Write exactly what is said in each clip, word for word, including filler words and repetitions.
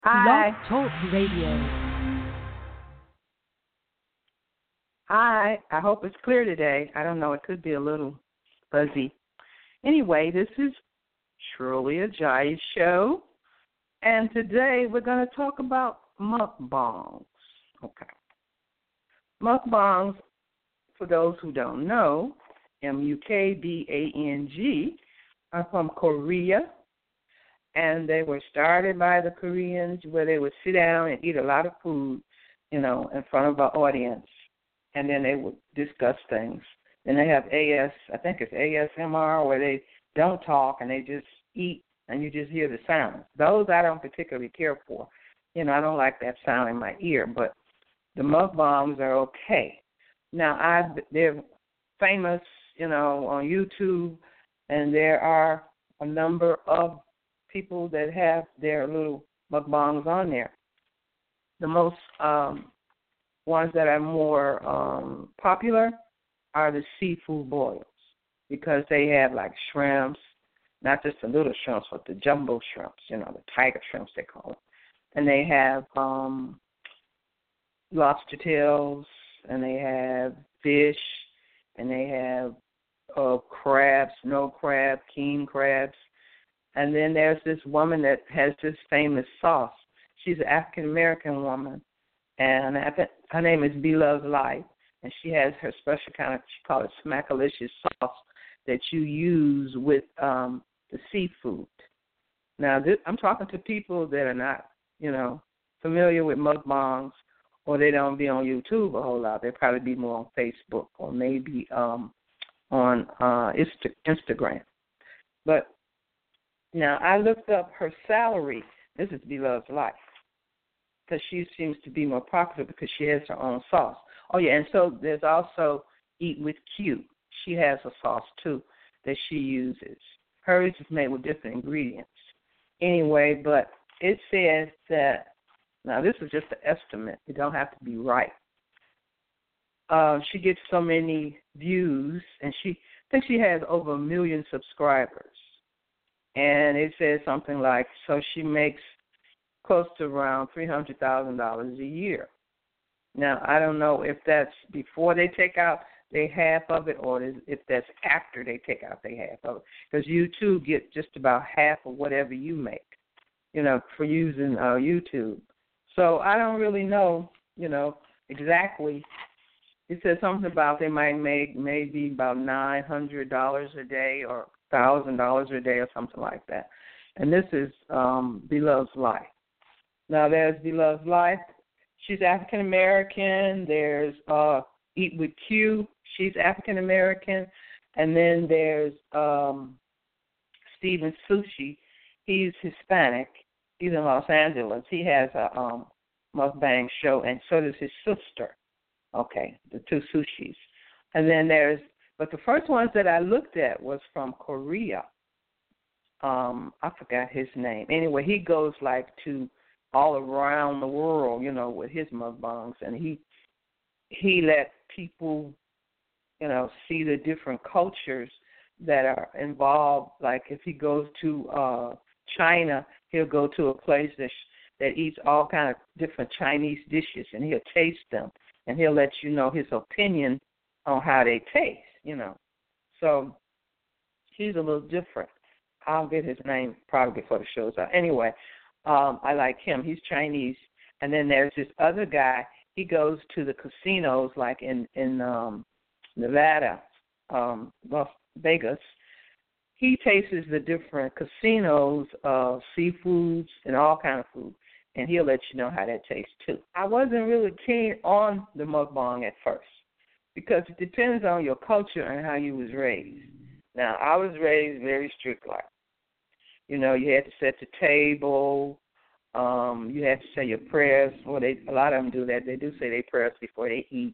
Blog Hi. Talk Radio. Hi. I hope it's clear today. I don't know. It could be a little fuzzy. Anyway, this is Truly a Jai Show, and today we're going to talk about mukbangs. Okay. Mukbangs, for those who don't know, M U K B A N G, are from Korea, and they were started by the Koreans where they would sit down and eat a lot of food, you know, in front of an audience, and then they would discuss things. Then they have A S, I think it's A S M R, where they don't talk and they just eat and you just hear the sound. Those I don't particularly care for. You know, I don't like that sound in my ear, but the mukbangs are okay. Now, I they're famous, you know, on YouTube, and there are a number of people that have their little mukbangs on there. The most um, ones that are more um, popular are the seafood boils because they have like shrimps, not just the little shrimps, but the jumbo shrimps, you know, the tiger shrimps they call them. And they have um, lobster tails, and they have fish, and they have uh, crabs, snow crab, king crabs. And then there's this woman that has this famous sauce. She's an African-American woman, and I think her name is Beloved Life, and she has her special kind of, she calls it Smackalicious sauce that you use with um, the seafood. Now, this, I'm talking to people that are not, you know, familiar with mukbangs, or they don't be on YouTube a whole lot. They'll probably be more on Facebook or maybe um, on uh, Insta- Instagram. But now, I looked up her salary. This is Beloved's Life, because she seems to be more popular because she has her own sauce. Oh, yeah, and so there's also Eat with Q. She has a sauce, too, that she uses. Hers is made with different ingredients. Anyway, but it says that, now this is just an estimate. It don't have to be right. Uh, she gets so many views, and she I think she has over a million subscribers. And it says something like, so she makes close to around three hundred thousand dollars a year. Now, I don't know if that's before they take out their half of it or if that's after they take out their half of it. Because you, too, get just about half of whatever you make, you know, for using uh, YouTube. So I don't really know, you know, exactly. It says something about they might make maybe about nine hundred dollars a day or one thousand dollars a day or something like that. And this is um, Beloved's Life. Now, there's Beloved's Life. She's African-American. There's uh, Eat with Q. She's African-American. And then there's um, Steven Sushi. He's Hispanic. He's in Los Angeles. He has a um, mukbang show, and so does his sister. Okay, the two sushis. And then there's, but the first ones that I looked at was from Korea. Um, I forgot his name. Anyway, he goes like to all around the world, you know, with his mukbangs, and he he let people, you know, see the different cultures that are involved. Like if he goes to uh, China, he'll go to a place that that eats all kind of different Chinese dishes, and he'll taste them. And he'll let you know his opinion on how they taste, you know. So he's a little different. I'll get his name probably before the show's out. Anyway, um, I like him. He's Chinese. And then there's this other guy. He goes to the casinos like in, in um, Nevada, um, Las Vegas. He tastes the different casinos of seafoods and all kind of food. And he'll let you know how that tastes, too. I wasn't really keen on the mukbang at first because it depends on your culture and how you was raised. Now, I was raised very strict like. You know, you had to set the table. Um, you had to say your prayers. Well, they, a lot of them do that. They do say their prayers before they eat.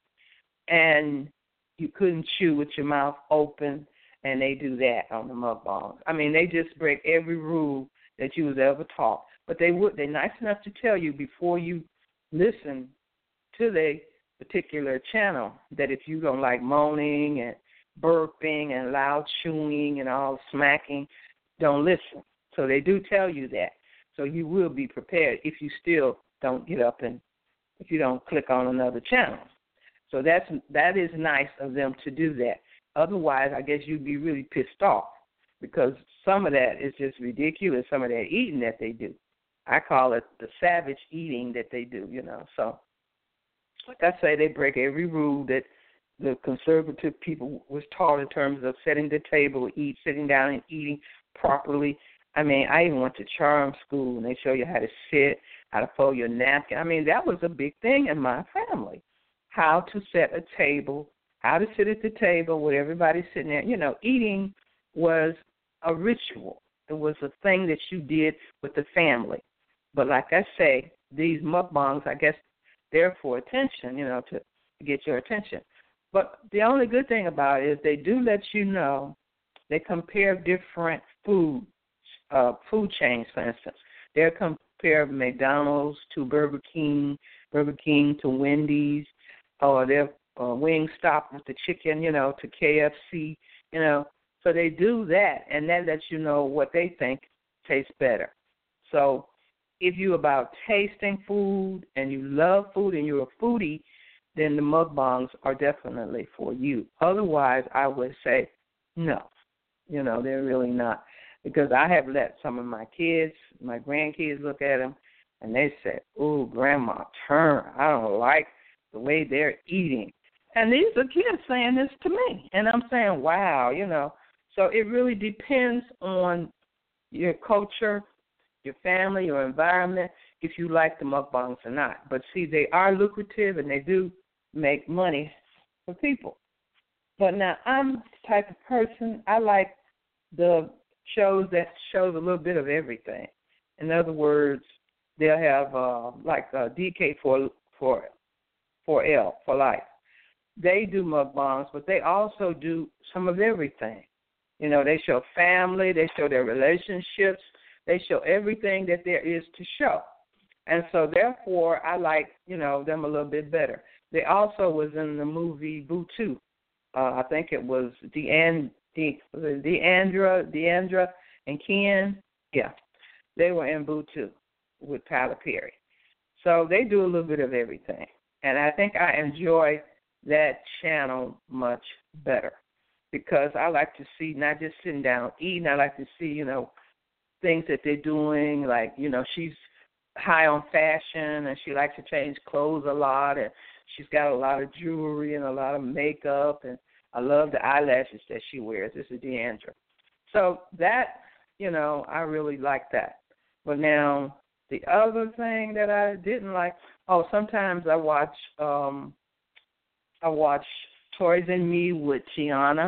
And you couldn't chew with your mouth open, and they do that on the mukbang. I mean, they just break every rule that you was ever taught. But they would, they're nice enough to tell you before you listen to the particular channel that if you don't like moaning and burping and loud chewing and all smacking, don't listen. So they do tell you that. So you will be prepared if you still don't get up and if you don't click on another channel. So that's that is nice of them to do that. Otherwise, I guess you'd be really pissed off because some of that is just ridiculous, some of that eating that they do. I call it the savage eating that they do, you know. So, like I say, they break every rule that the conservative people was taught in terms of setting the table, eat, sitting down and eating properly. I mean, I even went to charm school, and they show you how to sit, how to fold your napkin. I mean, that was a big thing in my family, how to set a table, how to sit at the table with everybody sitting there. You know, eating was a ritual. It was a thing that you did with the family. But like I say, these mukbangs, I guess, they're for attention, you know, to, to get your attention. But the only good thing about it is they do let you know, they compare different food, uh, food chains, for instance. They'll compare McDonald's to Burger King, Burger King to Wendy's, or their uh, Wingstop with the chicken, you know, to K F C, you know. So they do that, and that lets you know what they think tastes better. So if you're about tasting food and you love food and you're a foodie, then the mukbangs are definitely for you. Otherwise, I would say no. You know, they're really not. Because I have let some of my kids, my grandkids look at them, and they say, "Ooh, Grandma, turn. I don't like the way they're eating." And these are kids saying this to me. And I'm saying, wow, you know. So it really depends on your culture, your family, your environment, if you like the mukbangs or not. But, see, they are lucrative, and they do make money for people. But now I'm the type of person, I like the shows that shows a little bit of everything. In other words, they'll have uh, like uh, D K for for for L for life. They do mukbangs, but they also do some of everything. You know, they show family, they show their relationships, they show everything that there is to show. And so, therefore, I like, you know, them a little bit better. They also was in the movie Butu. Uh, I think it was Deandra, De, Deandra, Deandra and Ken. Yeah, they were in Butu with Tyler Perry. So they do a little bit of everything. And I think I enjoy that channel much better because I like to see not just sitting down eating. I like to see, you know, things that they're doing. Like, you know, she's high on fashion and she likes to change clothes a lot, and she's got a lot of jewelry and a lot of makeup, and I love the eyelashes that she wears. This is Deandra. So that, you know, I really like that. But now the other thing that I didn't like, oh, sometimes I watch um, I watch Toys and Me with Tiana.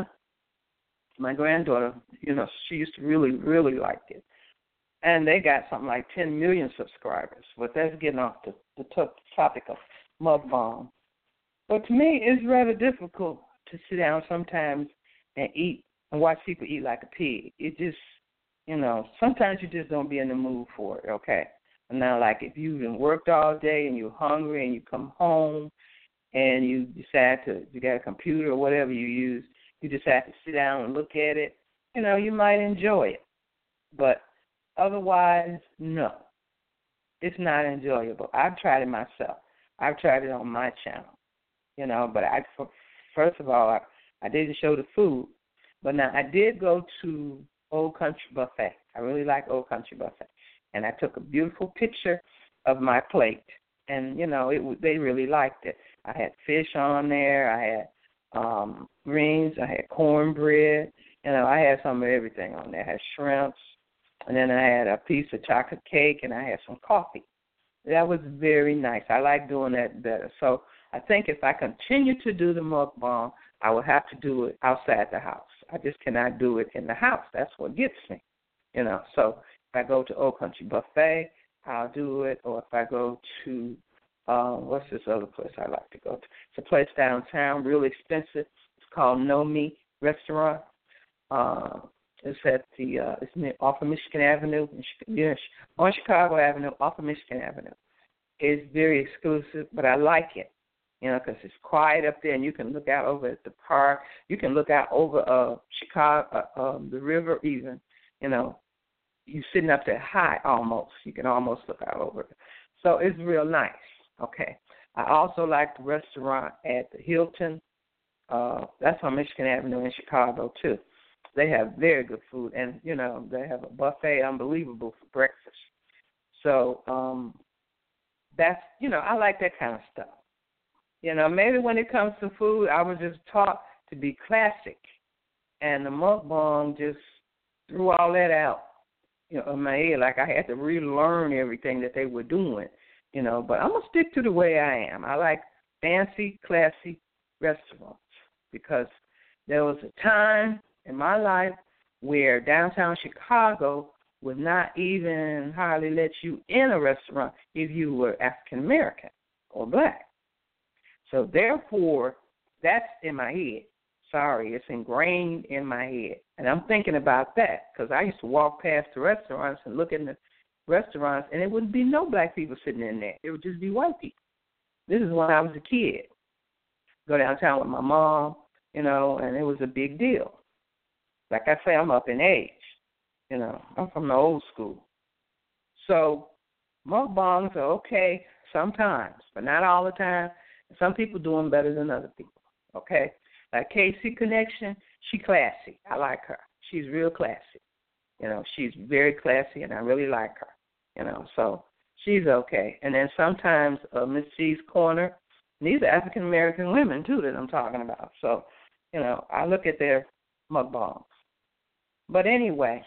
My granddaughter, you know, she used to really, really like it. And they got something like ten million subscribers. But that's getting off the, the t- topic of mukbang. But to me, it's rather difficult to sit down sometimes and eat and watch people eat like a pig. It just, you know, sometimes you just don't be in the mood for it, okay? And now, like, if you've been worked all day and you're hungry and you come home and you decide to, you got a computer or whatever you use, you decide to sit down and look at it, you know, you might enjoy it. But otherwise, no. It's not enjoyable. I've tried it myself. I've tried it on my channel, you know, but I, first of all, I, I didn't show the food. But now I did go to Old Country Buffet. I really like Old Country Buffet. And I took a beautiful picture of my plate. And, you know, it, they really liked it. I had fish on there. I had um, greens. I had cornbread. You know, I had some of everything on there. I had shrimps. And then I had a piece of chocolate cake, and I had some coffee. That was very nice. I like doing that better. So I think if I continue to do the mukbang, I will have to do it outside the house. I just cannot do it in the house. That's what gets me, you know. So if I go to Old Country Buffet, I'll do it. Or if I go to, uh, what's this other place I like to go to? It's a place downtown, real expensive. It's called No Me Restaurant. Uh, it's at the, uh, it's near, off of Michigan Avenue, yeah, on Chicago Avenue, off of Michigan Avenue. It's very exclusive, but I like it, you know, because it's quiet up there, and you can look out over at the park. You can look out over uh, Chicago, uh, um, the river even, you know. you're sitting up there high almost. You can almost look out over it. So it's real nice. Okay. I also like the restaurant at the Hilton. Uh, that's on Michigan Avenue in Chicago, too. They have very good food, and, you know, they have a buffet, unbelievable for breakfast. So um, that's, you know, I like that kind of stuff. You know, maybe when it comes to food, I was just taught to be classic, and the mukbang just threw all that out, you know, in my head. Like I had to relearn everything that they were doing, you know. But I'm going to stick to the way I am. I like fancy, classy restaurants because there was a time in my life where downtown Chicago would not even hardly let you in a restaurant if you were African American or black. So therefore, that's in my head. Sorry, it's ingrained in my head. And I'm thinking about that because I used to walk past the restaurants and look in the restaurants, and it wouldn't be no black people sitting in there. It would just be white people. This is when I was a kid. Go downtown with my mom, you know, and it was a big deal. Like I say, I'm up in age. You know, I'm from the old school. So mukbangs are okay sometimes, but not all the time. Some people do them better than other people, okay? Like K C Connection, she classy. I like her. She's real classy. You know, she's very classy, and I really like her. You know, so she's okay. And then sometimes uh, Miss G's Corner, and these are African-American women, too, that I'm talking about. So, you know, I look at their mukbangs. But anyway,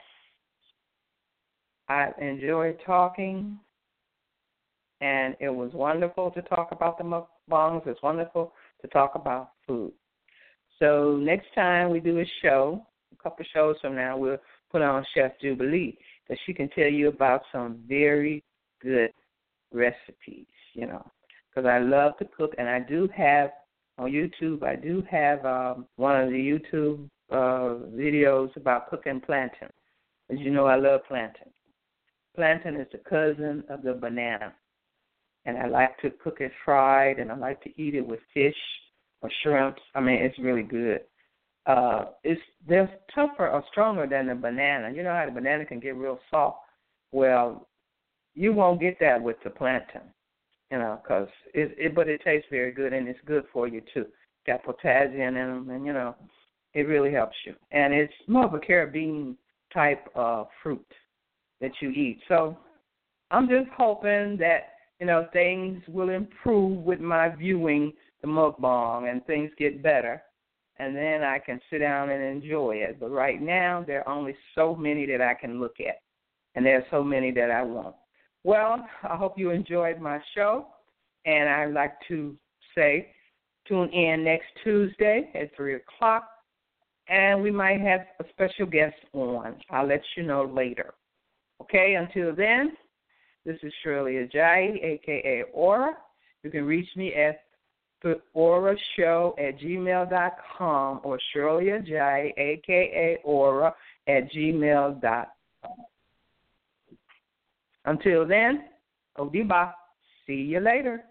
I enjoyed talking, and it was wonderful to talk about the mukbangs. It's wonderful to talk about food. So next time we do a show, a couple of shows from now, we'll put on Chef Jubilee, that she can tell you about some very good recipes, you know, because I love to cook, and I do have on YouTube, I do have um, one of the YouTube uh, videos about cooking plantain. As you know, I love plantain. Plantain is the cousin of the banana, and I like to cook it fried, and I like to eat it with fish or shrimps. I mean, it's really good. Uh, it's they're tougher or stronger than the banana. You know how the banana can get real soft? Well, you won't get that with the plantain, you know, because it, it, but it tastes very good, and it's good for you, too. It's got potassium in them, and, you know, it really helps you. And it's more of a Caribbean type of fruit that you eat. So I'm just hoping that, you know, things will improve with my viewing the mukbang and things get better, and then I can sit down and enjoy it. But right now, there are only so many that I can look at, and there are so many that I won't. Well, I hope you enjoyed my show, and I'd like to say tune in next Tuesday at three o'clock, and we might have a special guest on. I'll let you know later. Okay, until then, this is Shirley Ajayi, a k a. Aura. You can reach me at the aura show at gmail dot com or Shirley Ajayi, a k a. Aura, at gmail dot com. Until then, Odiba. See you later.